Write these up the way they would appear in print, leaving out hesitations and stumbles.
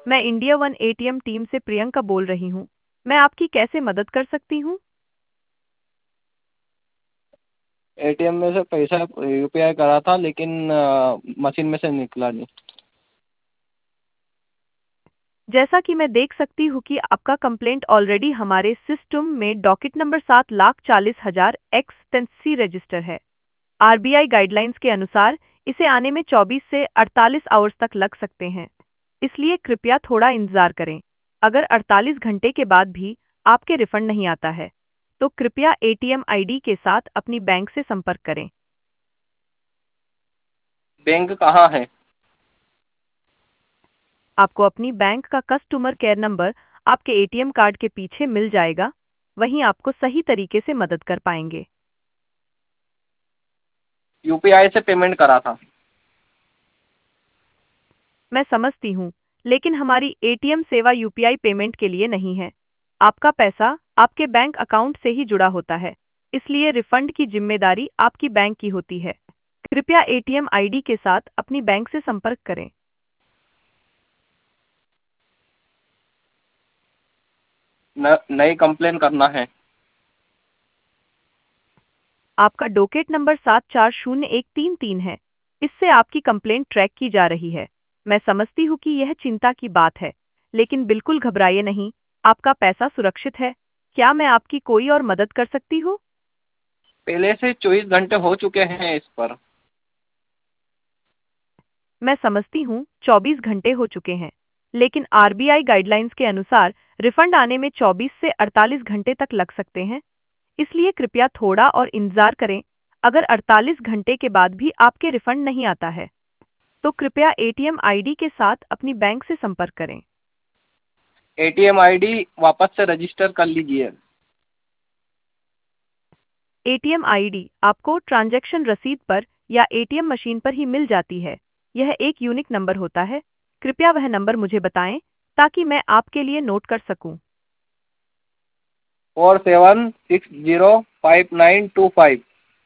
मैं India one ATM team से प्रियंका बोल रही हूँ। मैं आपकी कैसे मदद कर सकती हूँ? एटीएम में से पैसा यूपीआई करा था, लेकिन मशीन में से निकला नहीं। जैसा कि मैं देख सकती हूँ कि आपका कंप्लेंट ऑलरेडी हमारे सिस्टम में डॉकेट नंबर 7,40,000 एक्सटेंसी रजिस्टर है। आरबीआई गाइडलाइंस के अनुसार इसे आने में 24 से 48 आवर्स तक लग सकते हैं। इसलिए कृपया थोड़ा इंतजार करें। अगर 48 घंटे के बाद भी आपके रिफंड नहीं आता है, तो कृपया एटीएम आईडी के साथ अपनी बैंक से संपर्क करें। बैंक कहाँ है? आपको अपनी बैंक का कस्टमर केयर नंबर आपके एटीएम कार्ड के पीछे मिल जाएगा। वहीं आपको सही तरीके से मदद कर पाएंगे। यूपीआई से पेमेंट करा था। मैं समझती हूँ, लेकिन हमारी एटीएम सेवा यूपीआई पेमेंट के लिए नहीं है। आपका पैसा आपके बैंक अकाउंट से ही जुड़ा होता है, इसलिए रिफंड की जिम्मेदारी आपकी बैंक की होती है। कृपया एटीएम आईडी के साथ अपनी बैंक से संपर्क करें। नई कंप्लेन करना है। आपका डोकेट नंबर 7401333 है। इससे आपकी कंप्लेंट ट्रैक की जा रही है। मैं समझती हूँ कि यह चिंता की बात है, लेकिन बिल्कुल घबराइए नहीं। आपका पैसा सुरक्षित है। क्या मैं आपकी कोई और मदद कर सकती हूँ? पहले से 24 घंटे हो चुके हैं इस पर। मैं समझती हूँ, 24 घंटे हो चुके हैं, लेकिन आरबीआई गाइडलाइंस के अनुसार रिफंड आने में 24 से 48 घंटे तक लग सकते हैं। इसलिए कृपया थोड़ा और इंतजार करें। अगर 48 घंटे के बाद भी आपके रिफंड नहीं आता है, तो कृपया एटीएम आईडी के साथ अपनी बैंक से संपर्क करें। एटीएम आईडी वापस से रजिस्टर कर लीजिए। एटीएम आईडी आपको ट्रांजैक्शन रसीद पर या एटीएम मशीन पर ही मिल जाती है। यह एक यूनिक नंबर होता है। कृपया वह नंबर मुझे बताएं ताकि मैं आपके लिए नोट कर सकूं। 47605925।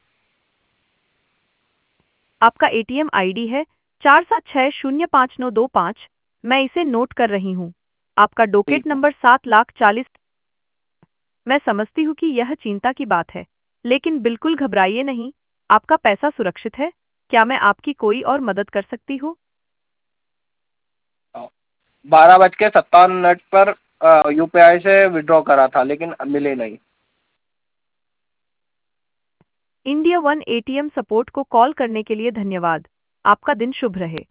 आपका एटीएम आईडी है 47605925। मैं इसे नोट कर रही हूँ। आपका डोकेट ठीक है। नंबर 7,40,000। मैं समझती हूँ कि यह चिंता की बात है, लेकिन बिल्कुल घबराइए नहीं। आपका पैसा सुरक्षित है। क्या मैं आपकी कोई और मदद कर सकती हूँ? 12:57 पर यूपीआई से विड्रॉ करा था, लेकिन मिले नहीं। इंडिया वन एटीएम सपोर्ट को कॉल करने के लिए धन्यवाद। आपका दिन शुभ रहे।